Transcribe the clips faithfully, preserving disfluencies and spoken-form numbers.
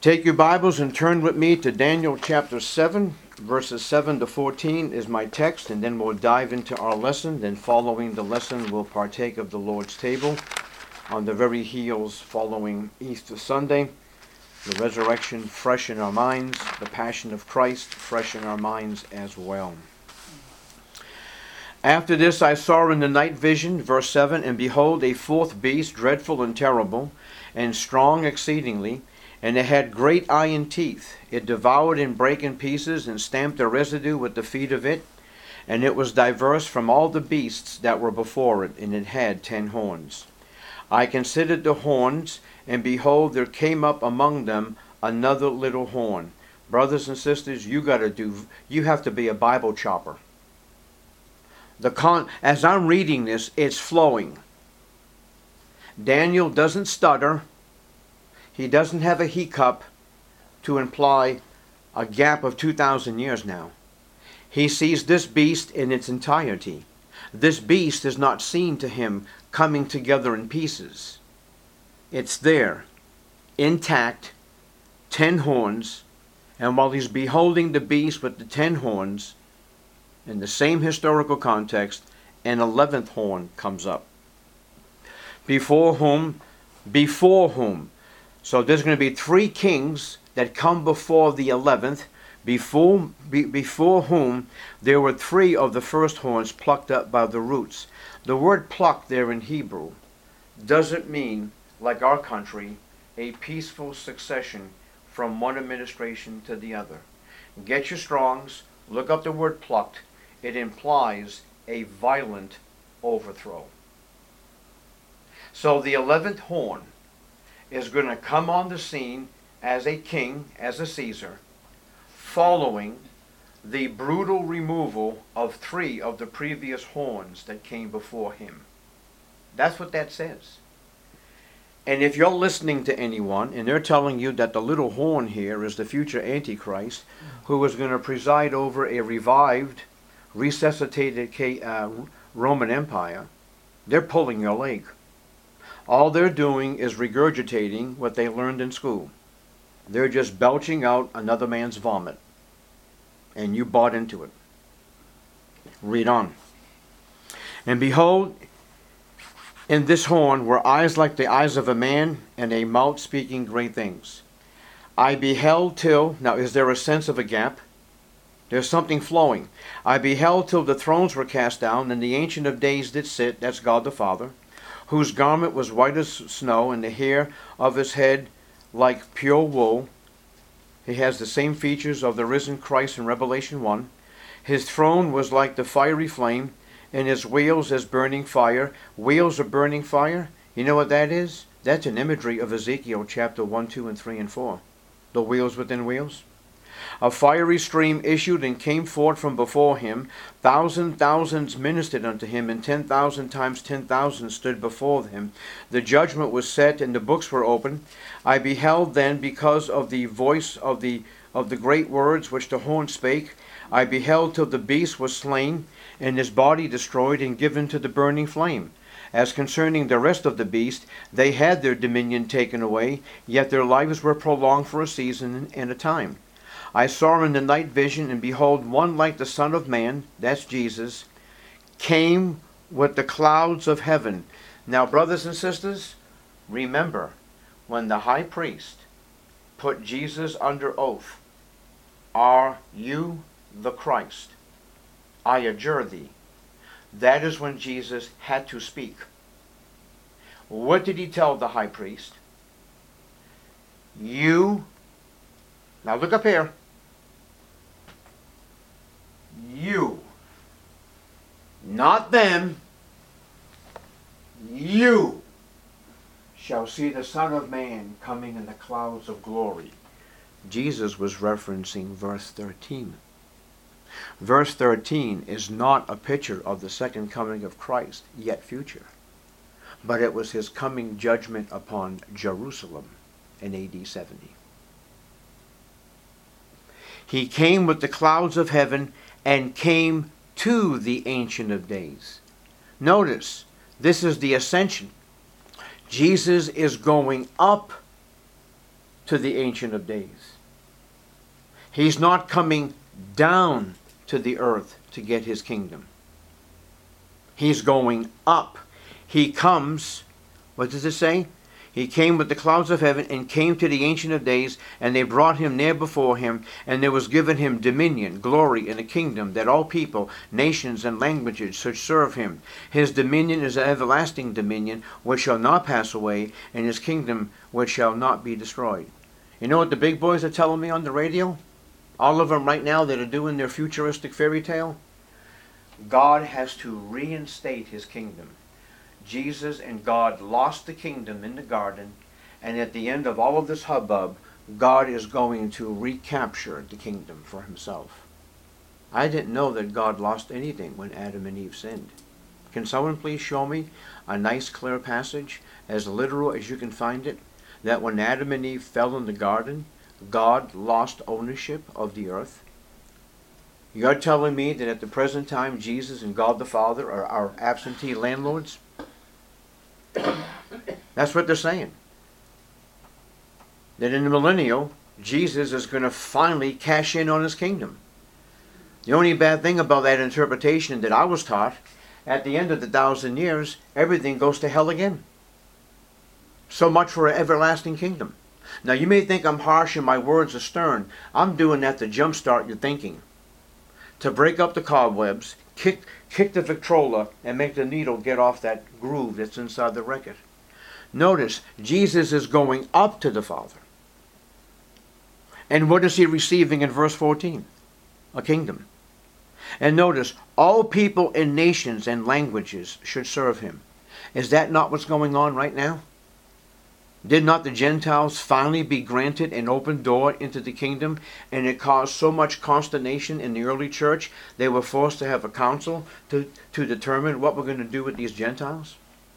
Take your Bibles and turn with me to Daniel chapter seven, verses seven to fourteen is my text, and then we'll dive into our lesson. Then following the lesson, we'll partake of the Lord's table on the very heels following Easter Sunday. The resurrection fresh in our minds, the passion of Christ fresh in our minds as well. After this I saw in the night vision, verse seven, and behold, a fourth beast, dreadful and terrible, and strong exceedingly, and it had great iron teeth. It devoured and brake in pieces, and stamped the residue with the feet of it. And it was diverse from all the beasts that were before it, and it had ten horns. I considered the horns, and behold, there came up among them another little horn. Brothers and sisters, you got to do. You have to be a Bible chopper. The con. As I'm reading this, it's flowing. Daniel doesn't stutter. He doesn't have a hiccup to imply a gap of two thousand years now. He sees this beast in its entirety. This beast is not seen to him coming together in pieces. It's there, intact, ten horns, and while he's beholding the beast with the ten horns, in the same historical context, an eleventh horn comes up. Before whom, before whom, So there's going to be three kings that come before the eleventh, before, be, before whom there were three of the first horns plucked up by the roots. The word plucked there in Hebrew doesn't mean, like our country, a peaceful succession from one administration to the other. Get your Strongs, look up the word plucked. It implies a violent overthrow. So the eleventh horn is going to come on the scene as a king, as a Caesar, following the brutal removal of three of the previous horns that came before him. That's what that says. And if you're listening to anyone and they're telling you that the little horn here is the future Antichrist who is going to preside over a revived, resuscitated uh, Roman Empire, they're pulling your leg. All they're doing is regurgitating what they learned in school. They're just belching out another man's vomit. And you bought into it. Read on. And behold, in this horn were eyes like the eyes of a man, and a mouth speaking great things. I beheld till, now is there a sense of a gap? There's something flowing. I beheld till the thrones were cast down, and the Ancient of Days did sit, that's God the Father, whose garment was white as snow, and the hair of his head like pure wool. He has the same features of the risen Christ in Revelation one. His throne was like the fiery flame, and his wheels as burning fire. Wheels of burning fire, you know what that is? That's an imagery of Ezekiel chapter one, two, and three, and four. The wheels within wheels. A fiery stream issued and came forth from before him. Thousand thousands ministered unto him, and ten thousand times ten thousand stood before him. The judgment was set, and the books were opened. I beheld then, because of the voice of the of the great words which the horn spake, I beheld till the beast was slain, and his body destroyed and given to the burning flame. As concerning the rest of the beast, they had their dominion taken away, yet their lives were prolonged for a season and a time. I saw in the night vision, and behold, one like the Son of Man, that's Jesus, came with the clouds of heaven. Now, brothers and sisters, remember, when the high priest put Jesus under oath, "Are you the Christ? I adjure thee." That is when Jesus had to speak. What did he tell the high priest? You, now look up here, you, not them, you shall see the Son of Man coming in the clouds of glory. Jesus was referencing verse thirteen. Verse thirteen is not a picture of the second coming of Christ, yet future, but it was his coming judgment upon Jerusalem in A D seventy. He came with the clouds of heaven and came to the Ancient of Days. Notice, this is the ascension. Jesus is going up to the Ancient of Days. He's not coming down to the earth to get his kingdom. He's going up. He comes, what does it say? He came with the clouds of heaven and came to the Ancient of Days, and they brought him near before him, and there was given him dominion, glory, and a kingdom, that all people, nations, and languages should serve him. His dominion is an everlasting dominion, which shall not pass away, and his kingdom which shall not be destroyed. You know what the big boys are telling me on the radio? All of them right now that are doing their futuristic fairy tale? God has to reinstate his kingdom. Jesus and God lost the kingdom in the garden, and at the end of all of this hubbub, God is going to recapture the kingdom for himself. I didn't know that God lost anything when Adam and Eve sinned. Can someone please show me a nice clear passage, as literal as you can find it, that when Adam and Eve fell in the garden, God lost ownership of the earth? You're telling me that at the present time, Jesus and God the Father are our absentee landlords? That's what they're saying. That in the millennial, Jesus is going to finally cash in on his kingdom. The only bad thing about that interpretation that I was taught, at the end of the thousand years, everything goes to hell again. So much for an everlasting kingdom. Now you may think I'm harsh and my words are stern. I'm doing that to jumpstart your thinking. To break up the cobwebs, kick, kick the Victrola, and make the needle get off that groove that's inside the record. Notice, Jesus is going up to the Father. And what is he receiving in verse fourteen? A kingdom. And notice, all people and nations and languages should serve him. Is that not what's going on right now? Did not the Gentiles finally be granted an open door into the kingdom, and it caused so much consternation in the early church, they were forced to have a council to, to determine what we're going to do with these Gentiles?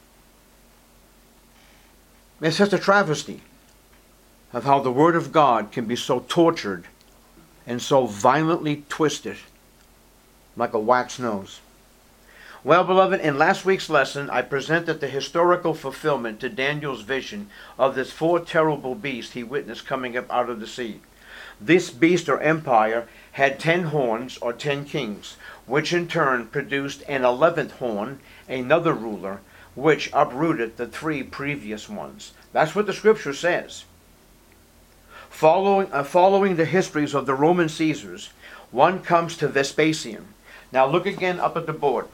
It's such a travesty of how the Word of God can be so tortured and so violently twisted like a wax nose. Well, beloved, in last week's lesson, I presented the historical fulfillment to Daniel's vision of this four terrible beast he witnessed coming up out of the sea. This beast or empire had ten horns or ten kings, which in turn produced an eleventh horn, another ruler, which uprooted the three previous ones. That's what the scripture says. Following, uh, following the histories of the Roman Caesars, one comes to Vespasian. Now look again up at the board.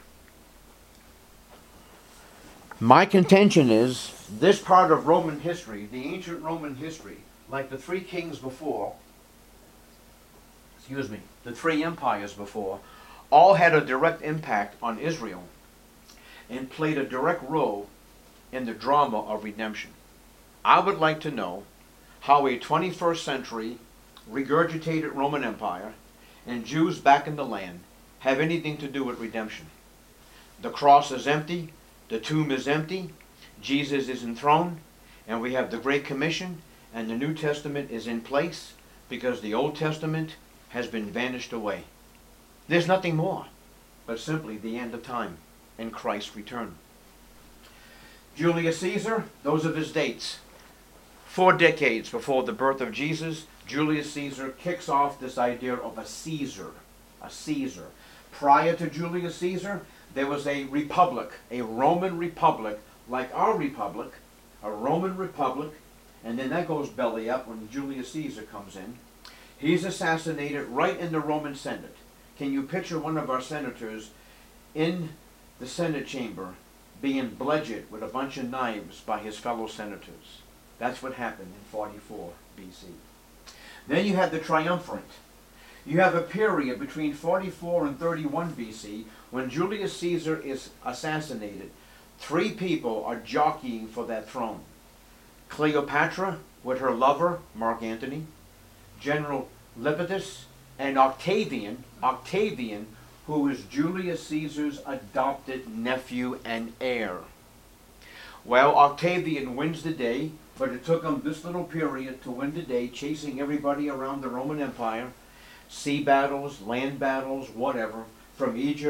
My contention is, this part of Roman history, the ancient Roman history, like the three kings before, excuse me, the three empires before, all had a direct impact on Israel and played a direct role in the drama of redemption. I would like to know how a twenty-first century regurgitated Roman Empire and Jews back in the land have anything to do with redemption. The cross is empty. The tomb is empty, Jesus is enthroned, and we have the Great Commission, and the New Testament is in place because the Old Testament has been vanished away. There's nothing more but simply the end of time and Christ's return. Julius Caesar, those are his dates. Four decades before the birth of Jesus, Julius Caesar kicks off this idea of a Caesar, a Caesar. Prior to Julius Caesar, there was a republic, a Roman republic, like our republic, a Roman republic, and then that goes belly up when Julius Caesar comes in. He's assassinated right in the Roman Senate. Can you picture one of our senators in the Senate chamber being bludgeoned with a bunch of knives by his fellow senators? That's what happened in forty-four B C. Then you have the triumvirate. You have a period between forty-four and thirty-one B C when Julius Caesar is assassinated. Three people are jockeying for that throne. Cleopatra with her lover, Mark Antony, General Lepidus, and Octavian, Octavian, who is Julius Caesar's adopted nephew and heir. Well, Octavian wins the day, but it took him this little period to win the day, chasing everybody around the Roman Empire. Sea battles, land battles, whatever, from Egypt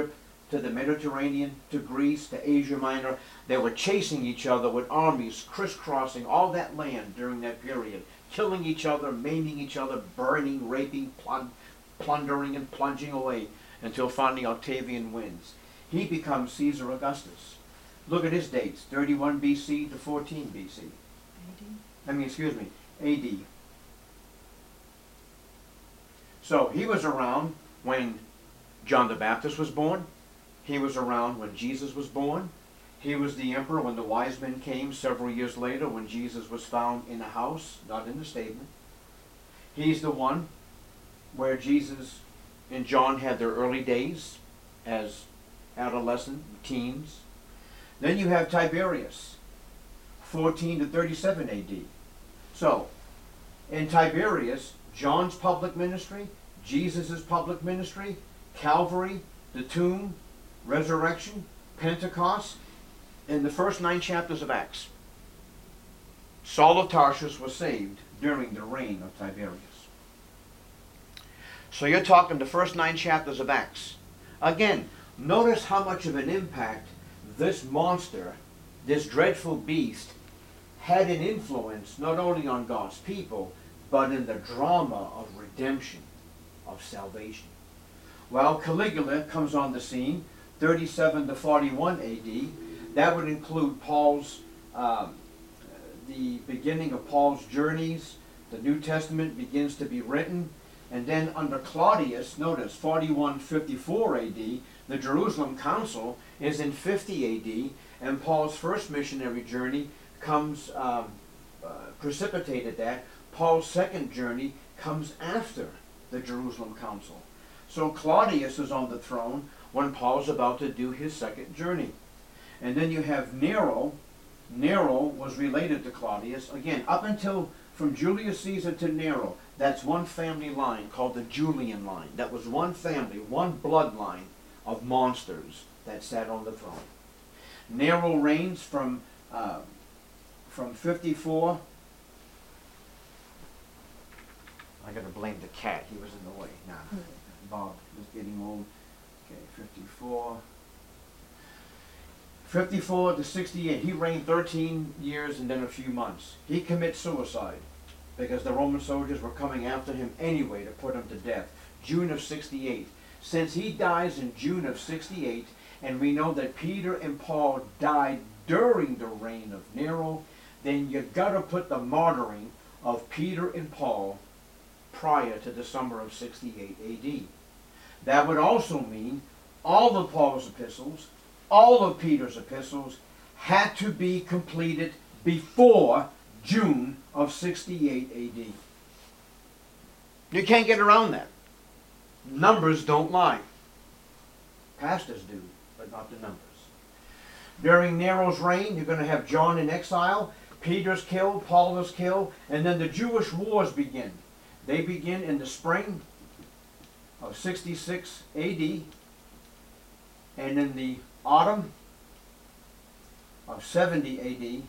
to the Mediterranean, to Greece, to Asia Minor. They were chasing each other with armies, crisscrossing all that land during that period, killing each other, maiming each other, burning, raping, plund plundering, and plunging away until finally Octavian wins. He becomes Caesar Augustus. Look at his dates, thirty-one B C to fourteen B C. A D? I mean, excuse me, A D. So he was around when John the Baptist was born. He was around when Jesus was born. He was the emperor when the wise men came several years later, when Jesus was found in a house, not in the stable. He's the one where Jesus and John had their early days as adolescent teens. Then you have Tiberius, fourteen to thirty-seven A D. So, in Tiberius, John's public ministry, Jesus' public ministry, Calvary, the tomb, resurrection, Pentecost, in the first nine chapters of Acts. Saul of Tarsus was saved during the reign of Tiberius. So you're talking the first nine chapters of Acts. Again, notice how much of an impact this monster, this dreadful beast, had an influence not only on God's people, but in the drama of redemption, of salvation. Well, Caligula comes on the scene, thirty-seven to forty-one A D. That would include Paul's, um, the beginning of Paul's journeys. The New Testament begins to be written. And then under Claudius, notice, forty-one fifty-four A D, the Jerusalem Council is in fifty A D, and Paul's first missionary journey comes, um, uh, precipitated that. Paul's second journey comes after the Jerusalem Council. So Claudius is on the throne when Paul's about to do his second journey. And then you have Nero. Nero was related to Claudius. Again, up until from Julius Caesar to Nero, that's one family line called the Julian line. That was one family, one bloodline of monsters that sat on the throne. Nero reigns from uh, from fifty-four. I gotta blame the cat. He was in the way. Nah, Bob was getting old. Okay, fifty-four. fifty-four to sixty-eight. He reigned thirteen years and then a few months. He commits suicide because the Roman soldiers were coming after him anyway to put him to death. June of sixty-eight. Since he dies in June of sixty-eight, and we know that Peter and Paul died during the reign of Nero, then you got to put the martyring of Peter and Paul prior to the summer of sixty-eight A D. That would also mean all of Paul's epistles, all of Peter's epistles had to be completed before June of sixty-eight A D. You can't get around that. Numbers don't lie. Pastors do, but not the numbers. During Nero's reign, you're going to have John in exile, Peter's killed, Paul is killed, and then the Jewish wars begin. They begin in the spring of sixty-six A D, and in the autumn of seventy A D,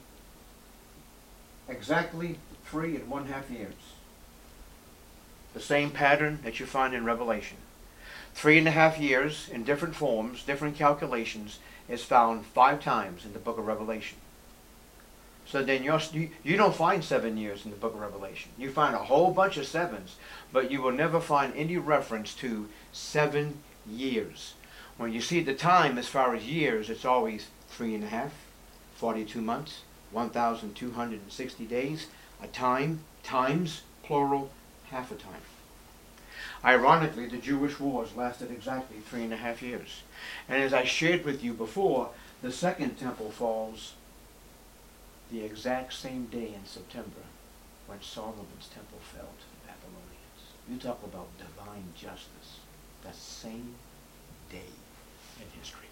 exactly three and one half years. The same pattern that you find in Revelation. Three and a half years in different forms, different calculations, is found five times in the book of Revelation. So then you're, you, you don't find seven years in the book of Revelation. You find a whole bunch of sevens, but you will never find any reference to seven years. When you see the time as far as years, it's always three and a half, forty-two months, one thousand two hundred sixty days, a time, times, plural, half a time. Ironically, the Jewish wars lasted exactly three and a half years. And as I shared with you before, the second temple falls the exact same day in September when Solomon's temple fell to the Babylonians. You talk about divine justice. The same day in history.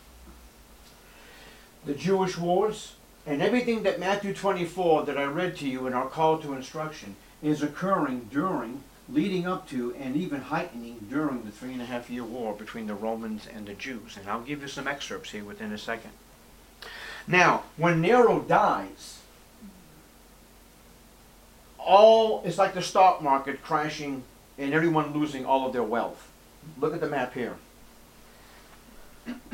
The Jewish wars and everything that Matthew twenty-four that I read to you in our call to instruction is occurring during, leading up to, and even heightening during the three and a half year war between the Romans and the Jews. And I'll give you some excerpts here within a second. Now, when Nero dies, all, it's like the stock market crashing and everyone losing all of their wealth. Look at the map here.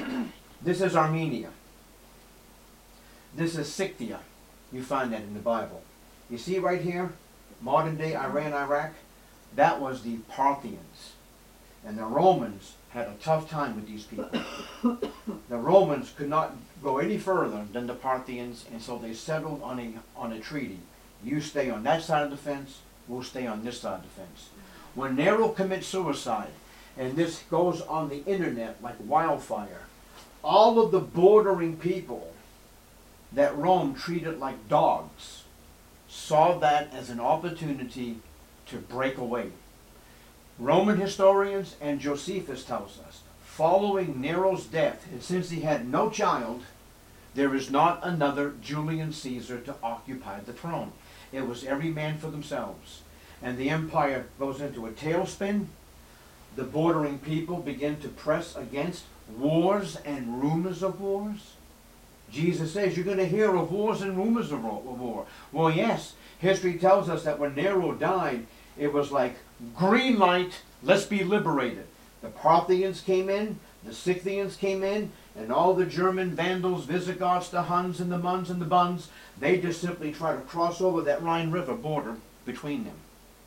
This is Armenia. This is Scythia. You find that in the Bible. You see right here, modern day Iran, Iraq, that was the Parthians. And the Romans had a tough time with these people. The Romans could not go any further than the Parthians, and so they settled on a, on a treaty. You stay on that side of the fence, we'll stay on this side of the fence. When Nero commits suicide, and this goes on the internet like wildfire, all of the bordering people that Rome treated like dogs saw that as an opportunity to break away. Roman historians and Josephus tells us, following Nero's death, and since he had no child, there is not another Julian Caesar to occupy the throne. It was every man for themselves. And the empire goes into a tailspin. The bordering people begin to press against wars and rumors of wars. Jesus says you're going to hear of wars and rumors of war. Well, yes, history tells us that when Nero died, it was like green light, let's be liberated. The Parthians came in, the Scythians came in, and all the German Vandals, Visigoths, the Huns and the Muns and the Buns, they just simply try to cross over that Rhine River border between them.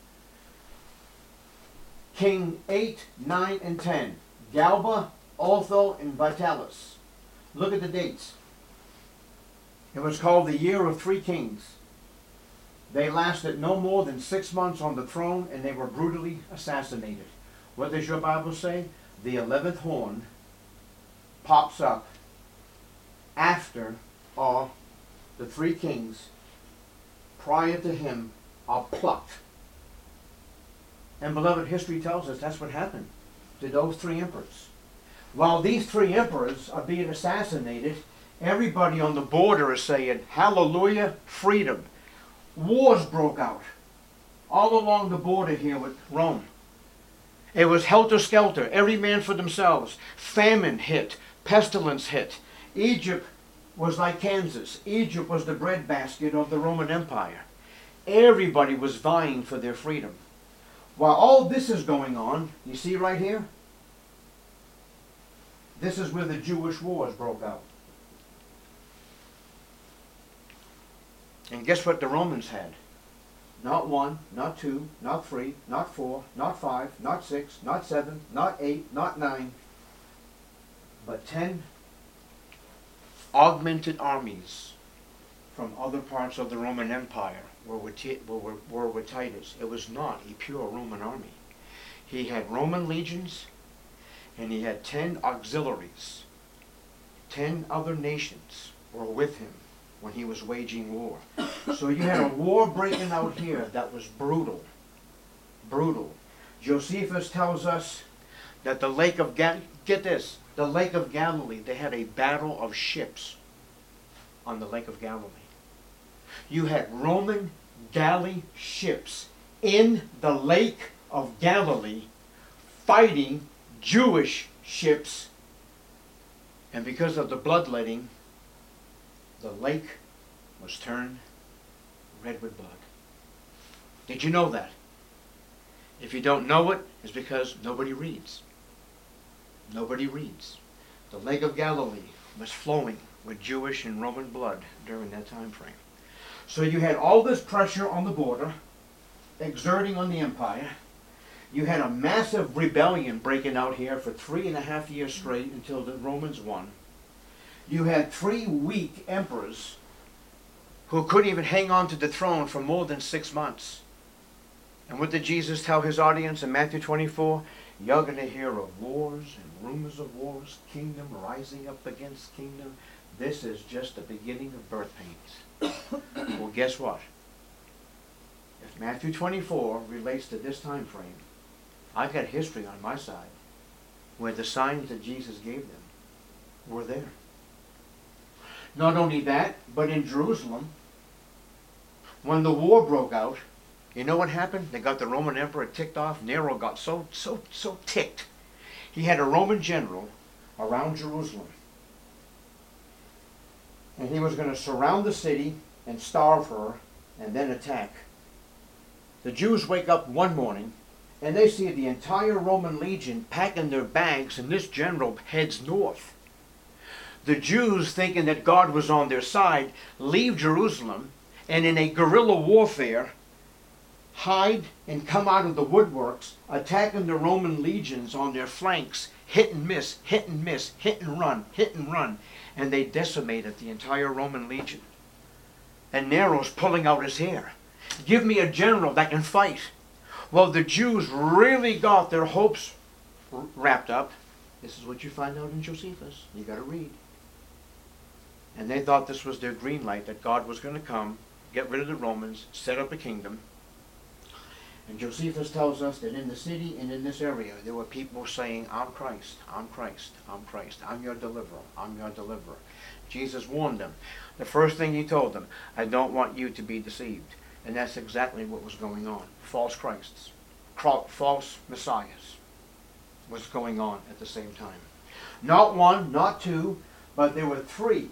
King eight, nine, and ten. Galba, Otho, and Vitalis. Look at the dates. It was called the Year of Three Kings. They lasted no more than six months on the throne, and they were brutally assassinated. What does your Bible say? The eleventh horn pops up after all the three kings prior to him are plucked. And beloved, history tells us that's what happened to those three emperors. While these three emperors are being assassinated, everybody on the border is saying, hallelujah, freedom. Wars broke out all along the border here with Rome. It was helter-skelter, every man for themselves. Famine hit, pestilence hit. Egypt was like Kansas. Egypt was the breadbasket of the Roman Empire. Everybody was vying for their freedom. While all this is going on, you see right here? This is where the Jewish wars broke out. And guess what the Romans had? Not one, not two, not three, not four, not five, not six, not seven, not eight, not nine, but ten augmented armies from other parts of the Roman Empire were with, were, were with Titus. It was not a pure Roman army. He had Roman legions, and he had ten auxiliaries. Ten other nations were with him when he was waging war. So you had a war breaking out here that was brutal. Brutal. Josephus tells us that the lake of Galilee, get this, the lake of Galilee, they had a battle of ships on the lake of Galilee. You had Roman galley ships in the lake of Galilee fighting Jewish ships, and because of the bloodletting, the lake was turned red with blood. Did you know that? If you don't know it, it's because nobody reads. Nobody reads. The Lake of Galilee was flowing with Jewish and Roman blood during that time frame. So you had all this pressure on the border, exerting on the empire. You had a massive rebellion breaking out here for three and a half years straight until the Romans won. You had three weak emperors who couldn't even hang on to the throne for more than six months. And what did Jesus tell his audience in Matthew twenty-four? You're going to hear of wars and rumors of wars, kingdom rising up against kingdom. This is just the beginning of birth pains. Well, guess what? If Matthew twenty-four relates to this time frame, I've got history on my side where the signs that Jesus gave them were there. Not only that, but in Jerusalem, when the war broke out, you know what happened? They got the Roman emperor ticked off. Nero got so, so, so ticked. He had a Roman general around Jerusalem. And he was going to surround the city and starve her and then attack. The Jews wake up one morning and they see the entire Roman legion packing their bags, and this general heads north. The Jews, thinking that God was on their side, leave Jerusalem and in a guerrilla warfare hide and come out of the woodworks, attacking the Roman legions on their flanks, hit and miss, hit and miss, hit and run, hit and run. And they decimated the entire Roman legion. And Nero's pulling out his hair. Give me a general that can fight. Well, the Jews really got their hopes wrapped up. This is what you find out in Josephus. You got to read. And they thought this was their green light, that God was going to come, get rid of the Romans, set up a kingdom. And Josephus tells us that in the city and in this area, there were people saying, I'm Christ, I'm Christ, I'm Christ, I'm your deliverer, I'm your deliverer. Jesus warned them. The first thing he told them, I don't want you to be deceived. And that's exactly what was going on. False Christs, false messiahs was going on at the same time. Not one, not two, but there were three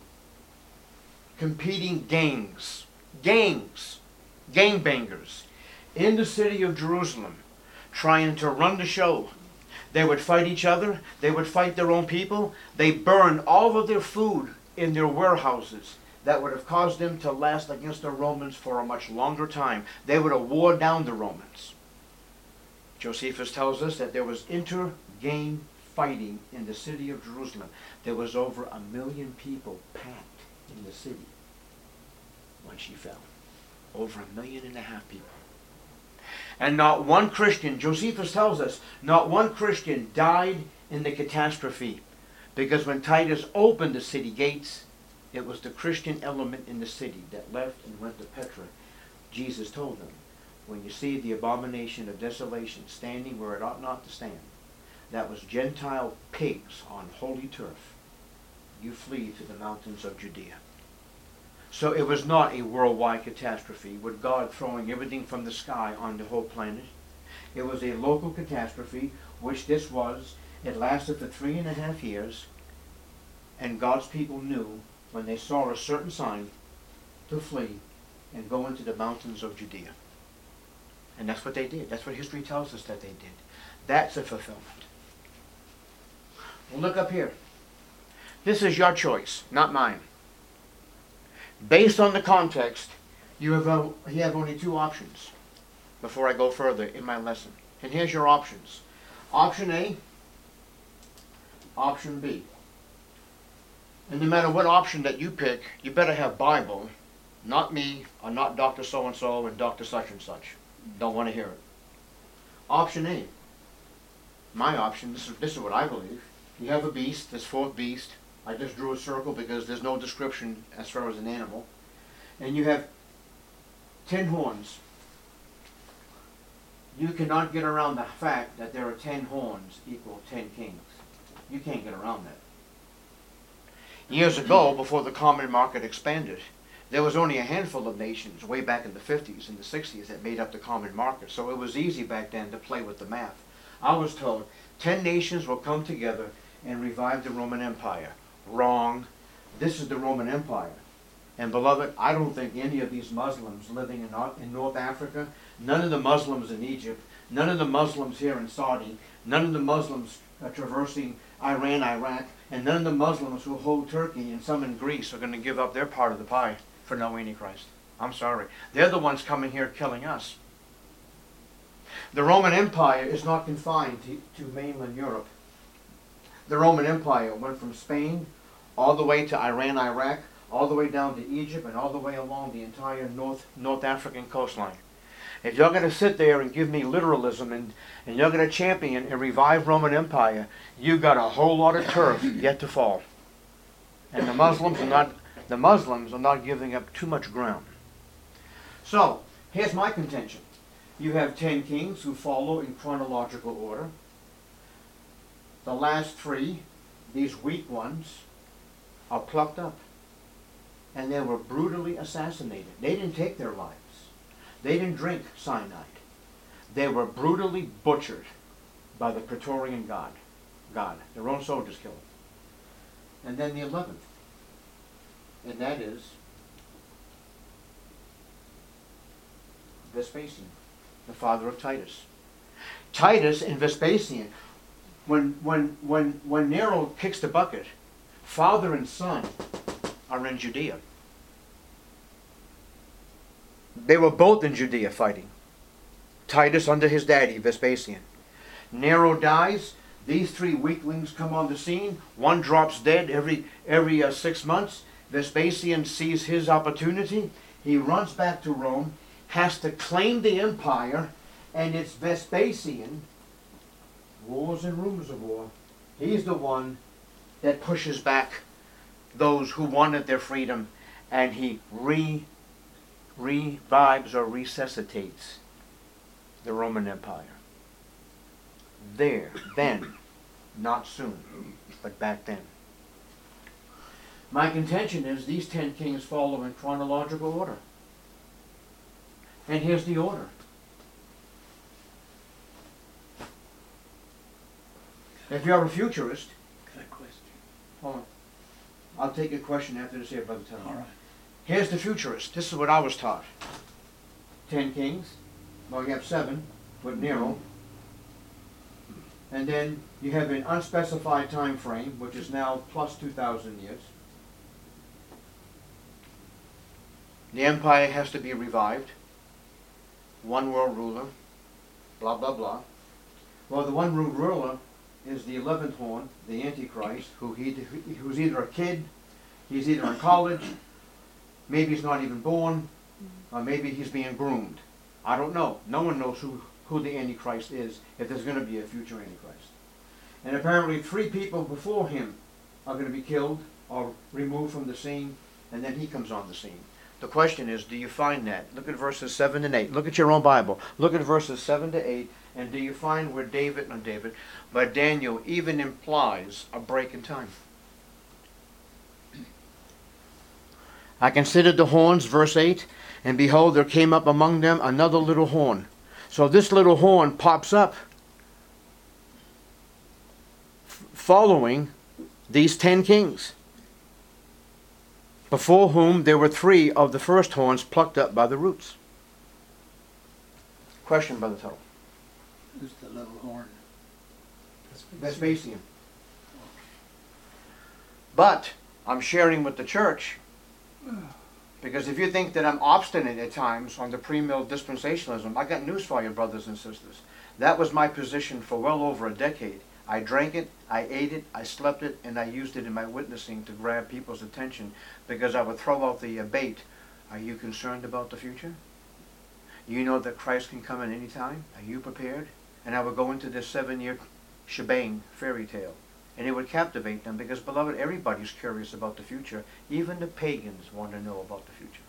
competing gangs, gangs, gangbangers in the city of Jerusalem, trying to run the show. They would fight each other. They would fight their own people. They burned all of their food in their warehouses that would have caused them to last against the Romans for a much longer time. They would have wore down the Romans. Josephus tells us that there was inter-gang fighting in the city of Jerusalem. There was over a million people packed in the city when she fell. Over a million and a half people. And not one Christian, Josephus tells us, not one Christian died in the catastrophe. Because when Titus opened the city gates, it was the Christian element in the city that left and went to Petra. Jesus told them, when you see the abomination of desolation standing where it ought not to stand, that was Gentile pigs on holy turf, you flee to the mountains of Judea. So it was not a worldwide catastrophe with God throwing everything from the sky on the whole planet. It was a local catastrophe, which this was. It lasted for three and a half years, and God's people knew when they saw a certain sign to flee and go into the mountains of Judea. And that's what they did. That's what history tells us that they did. That's a fulfillment. Well, look up here. This is your choice, not mine. Based on the context, you have, a, you have only two options before I go further in my lesson. And here's your options. Option A, option B. And no matter what option that you pick, you better have Bible, not me, or not Doctor So-and-so and Doctor Such and Such. Don't want to hear it. Option A. My option, this is, this is what I believe. You have a beast, this fourth beast. I just drew a circle because there's no description as far as an animal. And you have ten horns. You cannot get around the fact that there are ten horns equal ten kings. You can't get around that. Years ago, before the common market expanded, there was only a handful of nations way back in the fifties and the sixties that made up the common market. So it was easy back then to play with the math. I was told ten nations will come together and revive the Roman Empire. Wrong. This is the Roman Empire. And beloved, I don't think any of these Muslims living in, in North Africa, none of the Muslims in Egypt, none of the Muslims here in Saudi, none of the Muslims uh, traversing Iran, Iraq, and none of the Muslims who hold Turkey and some in Greece are going to give up their part of the pie for no Antichrist. I'm sorry. They're the ones coming here killing us. The Roman Empire is not confined to, to mainland Europe. The Roman Empire went from Spain all the way to Iran, Iraq, all the way down to Egypt, and all the way along the entire North, North African coastline. If you're going to sit there and give me literalism and, and you're going to champion a revived Roman Empire, you've got a whole lot of turf yet to fall. And the Muslims are not, the Muslims are not giving up too much ground. So, here's my contention. You have ten kings who follow in chronological order. The last three, these weak ones, are plucked up. And they were brutally assassinated. They didn't take their lives. They didn't drink cyanide. They were brutally butchered by the Praetorian God. God. Their own soldiers killed them. And then the eleventh. And that is Vespasian, the father of Titus. Titus and Vespasian, when, when, when, when Nero kicks the bucket, Father and son are in Judea. They were both in Judea fighting. Titus under his daddy, Vespasian. Nero dies. These three weaklings come on the scene. One drops dead every, every uh, six months. Vespasian sees his opportunity. He runs back to Rome, has to claim the empire, and it's Vespasian, wars and rumors of war, he's the one that pushes back those who wanted their freedom, and he re, revives or resuscitates the Roman Empire. There, then, not soon, but back then. My contention is these ten kings follow in chronological order. And here's the order. If you're a futurist, Got a question. hold on. I'll take your question after this here, Brother Tony. All right. Here's the futurist. This is what I was taught. Ten kings. Well, you have seven with Nero. And then you have an unspecified time frame, which is now plus two thousand years. The empire has to be revived. One world ruler. Blah, blah, blah. Well, the one world ruler is the eleventh horn, the Antichrist, who he, who's either a kid, he's either in college, maybe he's not even born, or maybe he's being groomed. I don't know. No one knows who, who the Antichrist is, if there's going to be a future Antichrist. And apparently three people before him are going to be killed or removed from the scene, and then he comes on the scene. The question is, do you find that? Look at verses seven and eight. Look at your own Bible. Look at verses seven to eight, and do you find where David, not David, but Daniel even implies a break in time? I considered the horns, verse eight, and behold, there came up among them another little horn. So this little horn pops up f- following these ten kings, before whom there were three of the first horns plucked up by the roots. Question, Brother Tuttle. Who's the little horn? Vespasian. But I'm sharing with the church, because if you think that I'm obstinate at times on the pre-mill dispensationalism, I got news for you, brothers and sisters. That was my position for well over a decade. I drank it, I ate it, I slept it, and I used it in my witnessing to grab people's attention, because I would throw out the uh, bait. Are you concerned about the future? You know that Christ can come at any time? Are you prepared? And I would go into this seven-year shebang fairy tale, and it would captivate them, because, beloved, everybody's curious about the future. Even the pagans want to know about the future.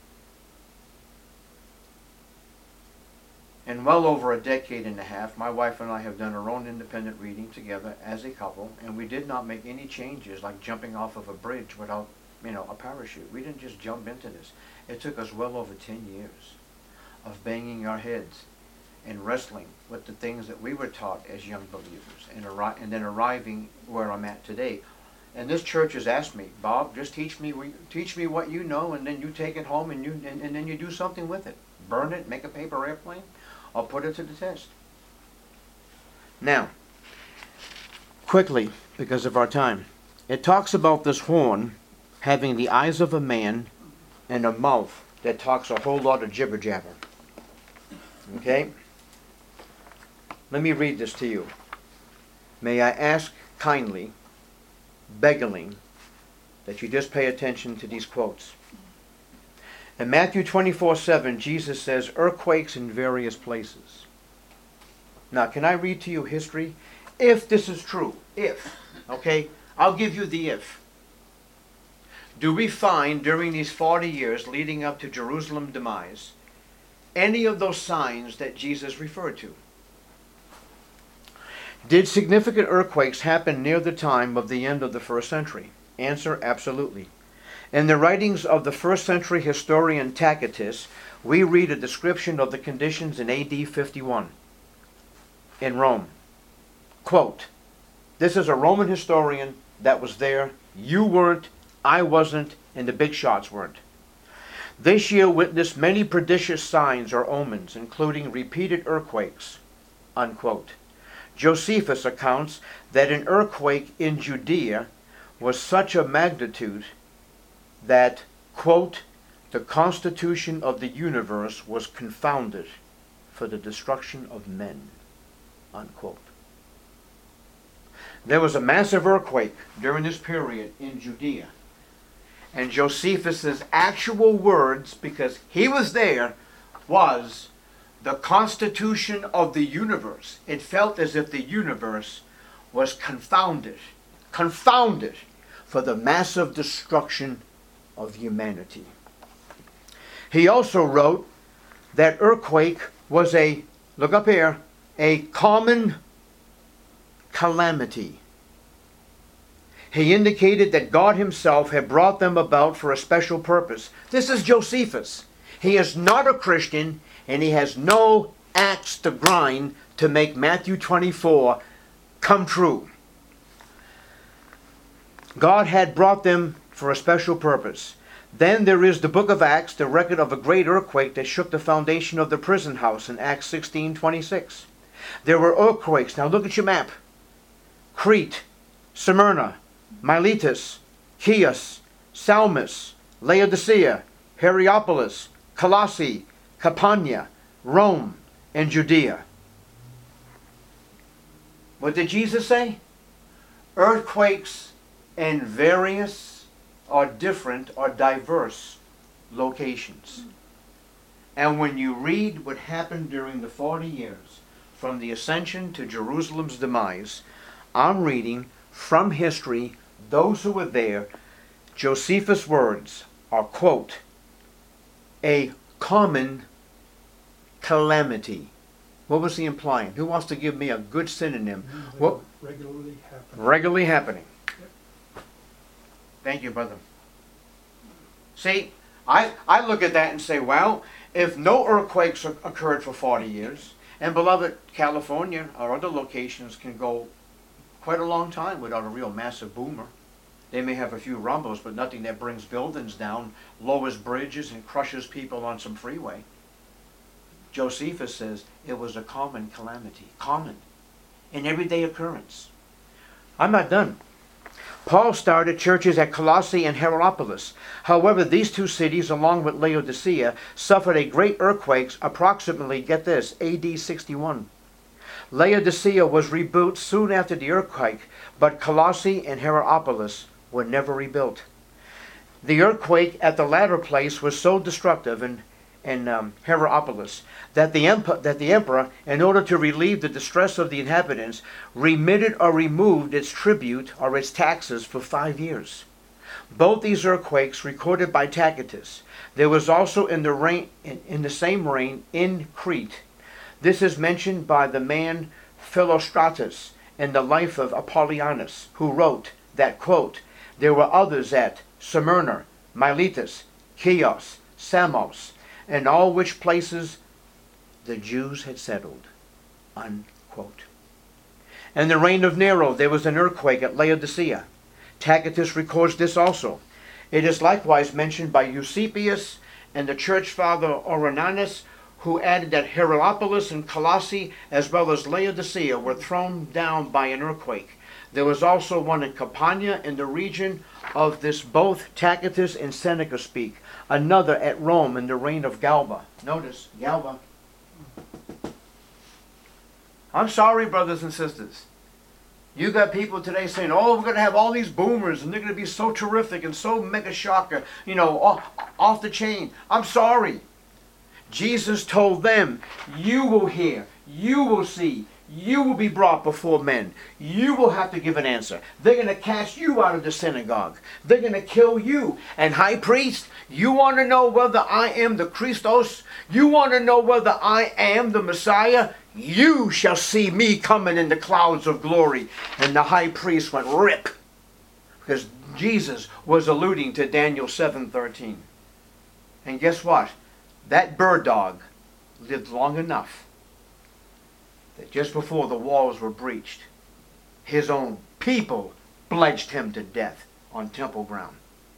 In well over a decade and a half, my wife and I have done our own independent reading together as a couple, and we did not make any changes like jumping off of a bridge without, you know, a parachute. We didn't just jump into this. It took us well over ten years of banging our heads and wrestling with the things that we were taught as young believers, and, arri- and then arriving where I'm at today. And this church has asked me, Bob, just teach me, teach me what you know, and then you take it home and you and, and then you do something with it. Burn it, make a paper airplane. I'll put it to the test. Now, quickly, because of our time, it talks about this horn having the eyes of a man and a mouth that talks a whole lot of jibber jabber. Okay? Let me read this to you. May I ask kindly, begging, that you just pay attention to these quotes. In Matthew twenty-four seven, Jesus says, earthquakes in various places. Now, can I read to you history? If this is true, if, okay, I'll give you the if. Do we find during these forty years leading up to Jerusalem's demise any of those signs that Jesus referred to? Did significant earthquakes happen near the time of the end of the first century? Answer, absolutely. In the writings of the first century historian Tacitus, we read a description of the conditions in A D fifty-one in Rome. Quote, this is a Roman historian that was there. You weren't, I wasn't, and the big shots weren't. This year witnessed many prodigious signs or omens, including repeated earthquakes, unquote. Josephus accounts that an earthquake in Judea was such a magnitude that, quote, the constitution of the universe was confounded for the destruction of men, unquote. There was a massive earthquake during this period in Judea. And Josephus's actual words, because he was there, was the constitution of the universe. It felt as if the universe was confounded, confounded for the massive destruction of humanity. He also wrote that earthquake was a, look up here, a common calamity. He indicated that God himself had brought them about for a special purpose. This is Josephus. He is not a Christian, and he has no axe to grind to make Matthew twenty-four come true. God had brought them for a special purpose. Then there is the book of Acts, the record of a great earthquake that shook the foundation of the prison house in Acts sixteen twenty-six. There were earthquakes. Now look at your map. Crete, Smyrna, Miletus, Chios, Salmis, Laodicea, Hierapolis, Colossae, Campania, Rome, and Judea. What did Jesus say? Earthquakes in various or different or diverse locations. And when you read what happened during the forty years, from the ascension to Jerusalem's demise, I'm reading from history, those who were there, Josephus' words are, quote, a common calamity. What was he implying? Who wants to give me a good synonym? What? Regularly happening. Regularly happening. Yep. Thank you, brother. See, I, I look at that and say, well, if no earthquakes occurred for forty years, and beloved, California or other locations can go quite a long time without a real massive boomer. They may have a few rumbles, but nothing that brings buildings down, lowers bridges, and crushes people on some freeway. Josephus says it was a common calamity. Common. An everyday occurrence. I'm not done. Paul started churches at Colossae and Hierapolis. However, these two cities, along with Laodicea, suffered a great earthquake approximately, get this, A D sixty-one. Laodicea was rebuilt soon after the earthquake, but Colossae and Hierapolis were never rebuilt. The earthquake at the latter place was so destructive in, in um, Hierapolis that the, emp- that the emperor, in order to relieve the distress of the inhabitants, remitted or removed its tribute or its taxes for five years. Both these earthquakes recorded by Tacitus. There was also in the, reign, in, in the same reign in Crete. This is mentioned by the man Philostratus in the life of Apollonius, who wrote that, quote, there were others at Smyrna, Miletus, Chios, Samos, and all which places the Jews had settled, unquote. In the reign of Nero, there was an earthquake at Laodicea. Tacitus records this also. It is likewise mentioned by Eusebius and the church father Orianus, who added that Hierapolis and Colossae, as well as Laodicea, were thrown down by an earthquake. There was also one in Campania, in the region of this both Tacitus and Seneca speak. Another at Rome in the reign of Galba. Notice, Galba. I'm sorry, brothers and sisters. You got people today saying, oh, we're going to have all these boomers, and they're going to be so terrific and so mega shocker, you know, off, off the chain. I'm sorry. Jesus told them, you will hear, you will see, you will be brought before men. You will have to give an answer. They're going to cast you out of the synagogue. They're going to kill you. And high priest, you want to know whether I am the Christos? You want to know whether I am the Messiah? You shall see me coming in the clouds of glory. And the high priest went rip. Because Jesus was alluding to Daniel seven thirteen. And guess what? That bird dog lived long enough that just before the walls were breached, his own people bludgeoned him to death on temple ground.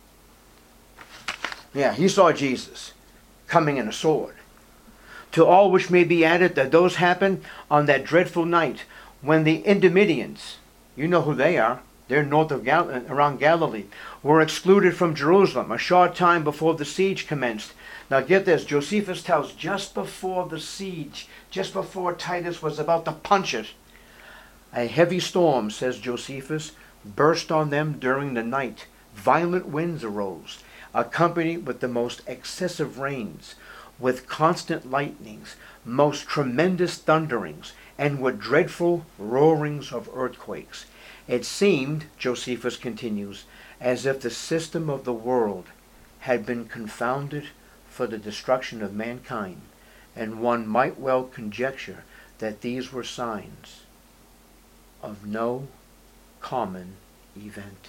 Yeah, he saw Jesus coming in a sword. To all which may be added that those happened on that dreadful night when the Endymions, you know who they are, they're north of Gal- around Galilee, were excluded from Jerusalem a short time before the siege commenced. Now get this, Josephus tells just before the siege, just before Titus was about to punch it, a heavy storm, says Josephus, burst on them during the night. Violent winds arose, accompanied with the most excessive rains, with constant lightnings, most tremendous thunderings, and with dreadful roarings of earthquakes. It seemed, Josephus continues, as if the system of the world had been confounded for the destruction of mankind, and one might well conjecture that these were signs of no common event.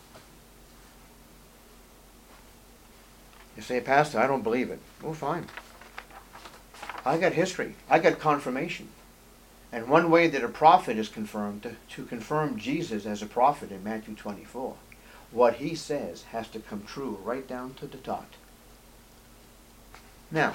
You say, Pastor, I don't believe it. Oh, fine. I got history. I got confirmation. And one way that a prophet is confirmed, to, to confirm Jesus as a prophet in Matthew twenty-four, what he says has to come true right down to the dot. Now,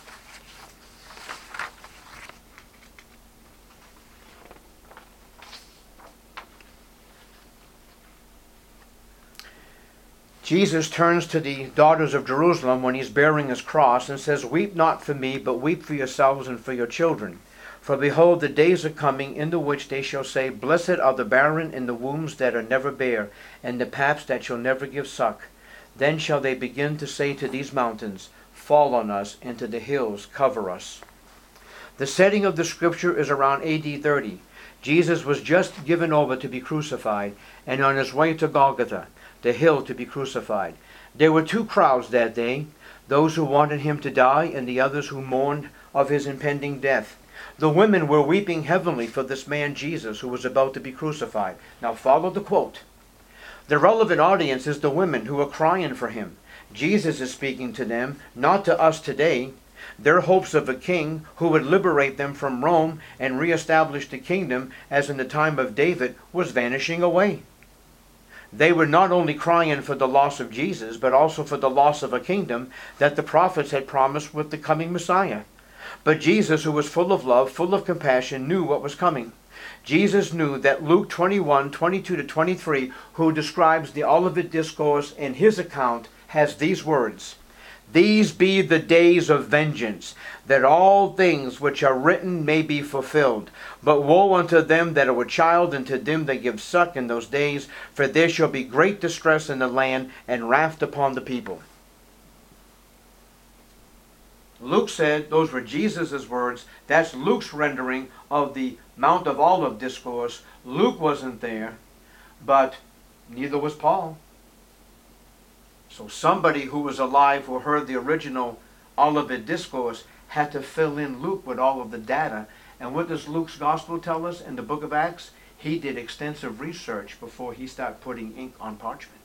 Jesus turns to the daughters of Jerusalem when he's bearing his cross and says, "Weep not for me, but weep for yourselves and for your children. For behold, the days are coming in the which they shall say, Blessed are the barren in the wombs that are never bare, and the paps that shall never give suck. Then shall they begin to say to these mountains, Fall on us, and to the hills cover us." The setting of the scripture is around A D thirty. Jesus was just given over to be crucified, and on his way to Golgotha, the hill to be crucified. There were two crowds that day, those who wanted him to die and the others who mourned of his impending death. The women were weeping heavily for this man Jesus who was about to be crucified. Now follow the quote. The relevant audience is the women who are crying for him. Jesus is speaking to them, not to us today. Their hopes of a king who would liberate them from Rome and reestablish the kingdom as in the time of David was vanishing away. They were not only crying for the loss of Jesus, but also for the loss of a kingdom that the prophets had promised with the coming Messiah. But Jesus, who was full of love, full of compassion, knew what was coming. Jesus knew that Luke twenty-one, twenty-two to twenty-three, who describes the Olivet Discourse in his account, has these words, "These be the days of vengeance, that all things which are written may be fulfilled. But woe unto them that are with child, and to them that give suck in those days, for there shall be great distress in the land, and wrath upon the people." Luke said those were Jesus' words. That's Luke's rendering of the Mount of Olives discourse. Luke wasn't there, but neither was Paul. So somebody who was alive who heard the original Olivet discourse had to fill in Luke with all of the data. And what does Luke's gospel tell us in the book of Acts? He did extensive research before he started putting ink on parchment.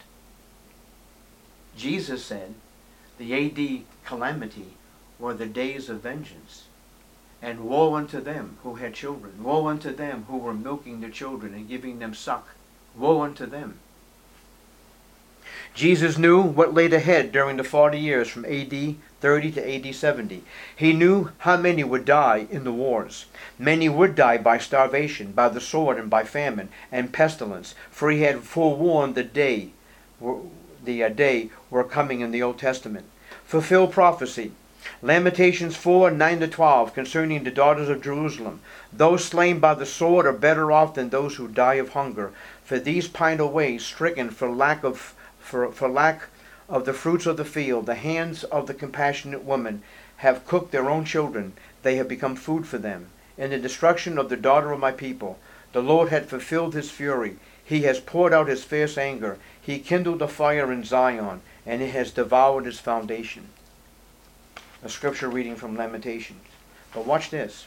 Jesus said the A D calamity were the days of vengeance. And woe unto them who had children. Woe unto them who were milking their children and giving them suck. Woe unto them. Jesus knew what laid ahead during the forty years from A D thirty to A D seventy. He knew how many would die in the wars. Many would die by starvation, by the sword, and by famine and pestilence, for he had forewarned the day, the uh, day were coming in the Old Testament. Fulfill prophecy. Lamentations four, nine to twelve, concerning the daughters of Jerusalem. Those slain by the sword are better off than those who die of hunger. For these pine away, stricken for lack of for, for lack of the fruits of the field. The hands of the compassionate woman have cooked their own children. They have become food for them. In the destruction of the daughter of my people, the Lord had fulfilled his fury. He has poured out his fierce anger. He kindled a fire in Zion, and it has devoured its foundation. A scripture reading from Lamentations. But watch this.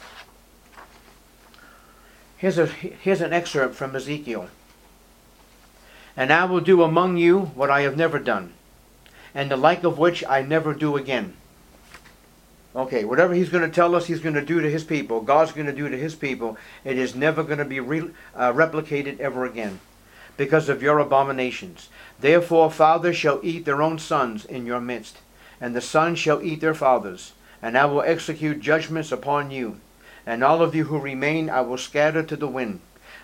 Here's, a, here's an excerpt from Ezekiel. "And I will do among you what I have never done, and the like of which I never do again." Okay, whatever he's going to tell us he's going to do to his people, God's going to do to his people, it is never going to be re, uh, replicated ever again, because of your abominations. "Therefore fathers shall eat their own sons in your midst, and the sons shall eat their fathers, and I will execute judgments upon you. And all of you who remain I will scatter to the wind.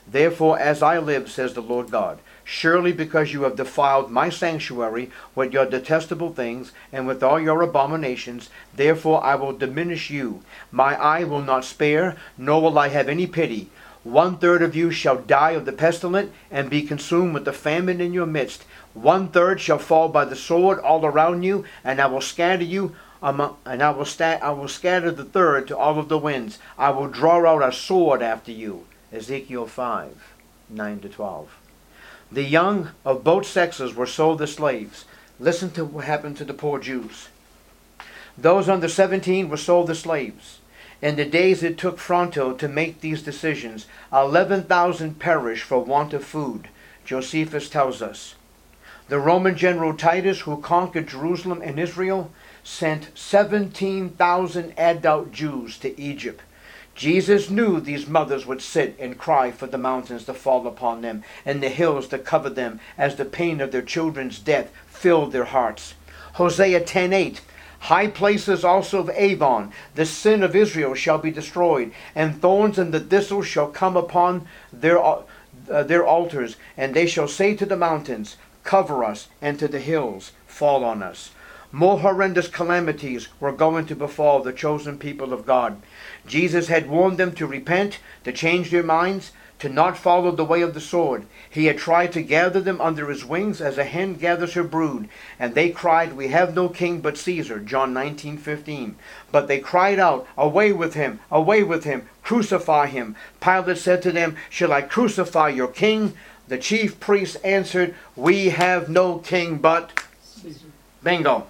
Therefore, as I live, says the Lord God, surely because you have defiled my sanctuary with your detestable things and with all your abominations, therefore I will diminish you. My eye will not spare, nor will I have any pity. One third of you shall die of the pestilence and be consumed with the famine in your midst. One third shall fall by the sword all around you, and I will scatter you among, and I will sta- I will scatter the third to all of the winds. I will draw out a sword after you. Ezekiel five, nine to twelve. The young of both sexes were sold as slaves. Listen to what happened to the poor Jews. Those under seventeen were sold as slaves. In the days it took Fronto to make these decisions, eleven thousand perished for want of food, Josephus tells us. The Roman general Titus, who conquered Jerusalem and Israel, sent seventeen thousand adult Jews to Egypt. Jesus knew these mothers would sit and cry for the mountains to fall upon them and the hills to cover them as the pain of their children's death filled their hearts. Hosea ten eight. High places also of Avon, the sin of Israel, shall be destroyed, and thorns and the thistles shall come upon their, uh, their altars, and they shall say to the mountains, cover us, and to the hills, fall on us. More horrendous calamities were going to befall the chosen people of God. Jesus had warned them to repent, to change their minds, to not follow the way of the sword. He had tried to gather them under his wings as a hen gathers her brood. And they cried, we have no king but Caesar, John nineteen fifteen. But they cried out, away with him, away with him, crucify him. Pilate said to them, shall I crucify your king? The chief priests answered, we have no king but Caesar. Bingo.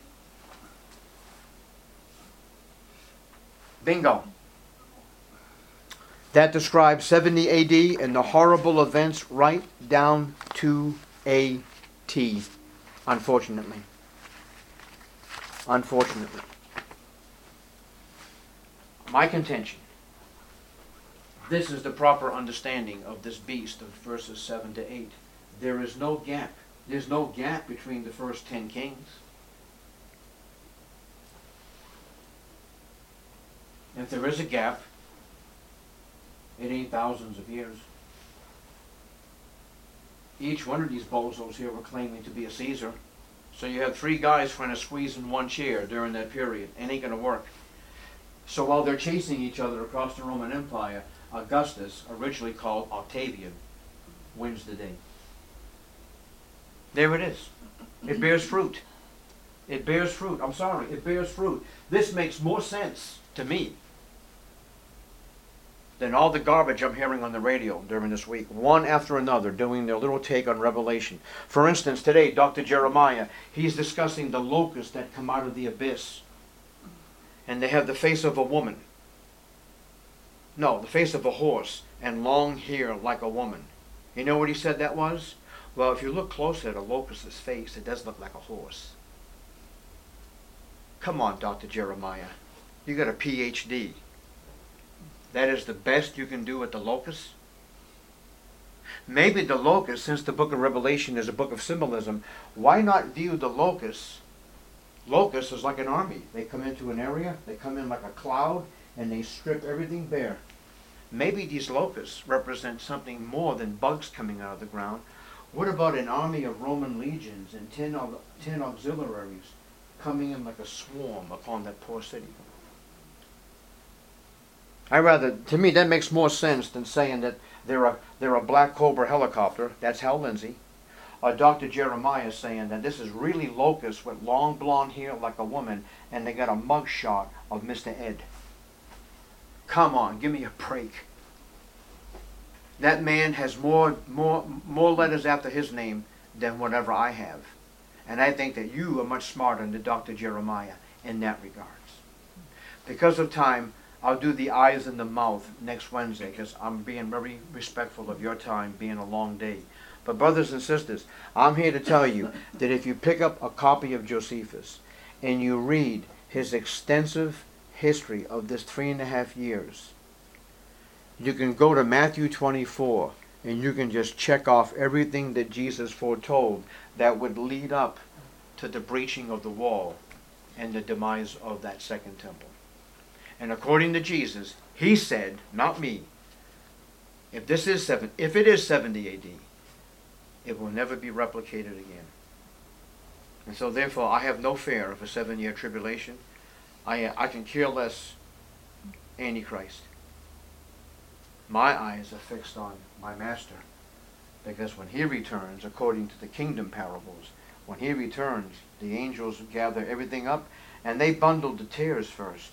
Bingo. That describes seventy A D and the horrible events right down to a T, unfortunately. Unfortunately. My contention, this is the proper understanding of this beast of verses seven to eight. There is no gap. There's no gap between the first ten kings. If there is a gap, it ain't thousands of years. Each one of these bozos here were claiming to be a Caesar. So you have three guys trying to squeeze in one chair during that period. It ain't going to work. So while they're chasing each other across the Roman Empire, Augustus, originally called Octavian, wins the day. There it is. It bears fruit. It bears fruit. I'm sorry, it bears fruit. This makes more sense to me than all the garbage I'm hearing on the radio during this week, one after another doing their little take on Revelation. For instance, today, Doctor Jeremiah, he's discussing the locusts that come out of the abyss. And they have the face of a woman. No, the face of a horse and long hair like a woman. You know what he said that was? Well, if you look closer at a locust's face, it does look like a horse. Come on, Doctor Jeremiah. You got a P H D. That is the best you can do with the locust? Maybe the locust, since the book of Revelation is a book of symbolism, why not view the locust? Locust is like an army. They come into an area, they come in like a cloud, and they strip everything bare. Maybe these locusts represent something more than bugs coming out of the ground. What about an army of Roman legions and ten, ten auxiliaries coming in like a swarm upon that poor city? I rather, to me, that makes more sense than saying that they're a, they're a Black Cobra helicopter. That's Hal Lindsey. Or Doctor Jeremiah saying that this is really locusts with long blonde hair like a woman, and they got a mug shot of Mister Ed. Come on, give me a break. That man has more, more, more letters after his name than whatever I have. And I think that you are much smarter than Doctor Jeremiah in that regards. Because of time, I'll do the eyes and the mouth next Wednesday because I'm being very respectful of your time being a long day. But brothers and sisters, I'm here to tell you that if you pick up a copy of Josephus and you read his extensive history of this three and a half years, you can go to Matthew twenty-four and you can just check off everything that Jesus foretold that would lead up to the breaching of the wall and the demise of that second temple. And according to Jesus, he said, not me, If this is seven, if it is seventy A D, it will never be replicated again. And so therefore I have no fear of a seven-year tribulation. I, I can care less Antichrist. My eyes are fixed on my master. Because when he returns, according to the kingdom parables, when he returns, the angels gather everything up and they bundle the tares first.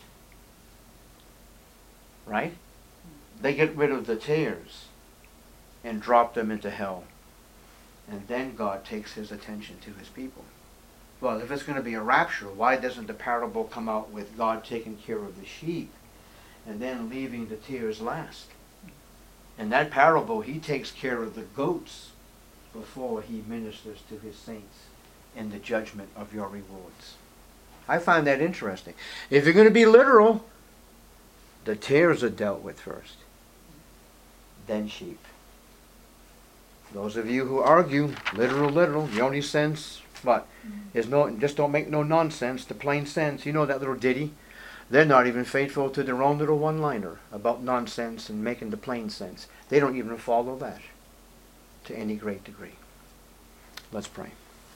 Right? They get rid of the tares and drop them into hell. And then God takes his attention to his people. Well, if it's going to be a rapture, why doesn't the parable come out with God taking care of the sheep and then leaving the tares last? In that parable, he takes care of the goats before he ministers to his saints in the judgment of your rewards. I find that interesting. If you're going to be literal, the tares are dealt with first, then sheep. Those of you who argue, literal, literal, the only sense, what? Is no, just don't make no nonsense, the plain sense. You know that little ditty? They're not even faithful to their own little one-liner about nonsense and making the plain sense. They don't even follow that to any great degree. Let's pray.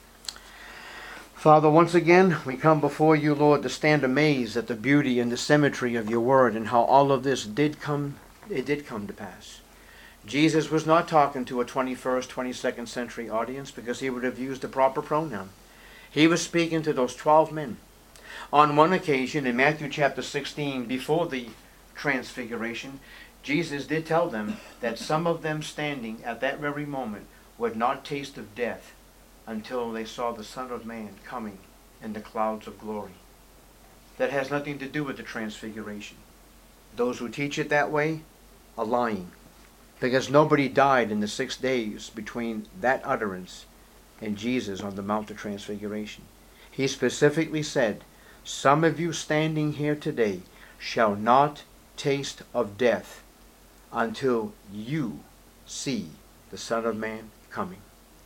Father, once again, we come before you, Lord, to stand amazed at the beauty and the symmetry of your word and how all of this did come, it did come to pass. Jesus was not talking to a twenty-first, twenty-second century audience because he would have used the proper pronoun. He was speaking to those twelve men. On one occasion, in Matthew chapter sixteen, before the transfiguration, Jesus did tell them that some of them standing at that very moment would not taste of death until they saw the Son of Man coming in the clouds of glory. That has nothing to do with the transfiguration. Those who teach it that way are lying, because nobody died in the six days between that utterance and Jesus on the Mount of Transfiguration. He specifically said, some of you standing here today shall not taste of death until you see the Son of Man coming.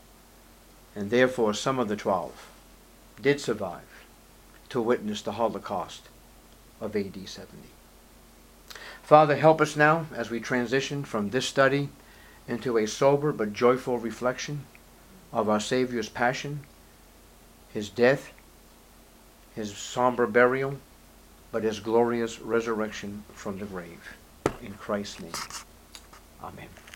And therefore some of the twelve did survive to witness the Holocaust of A D seventy. Father, help us now as we transition from this study into a sober but joyful reflection of our Savior's passion, his death, his somber burial, but his glorious resurrection from the grave. In Christ's name, amen.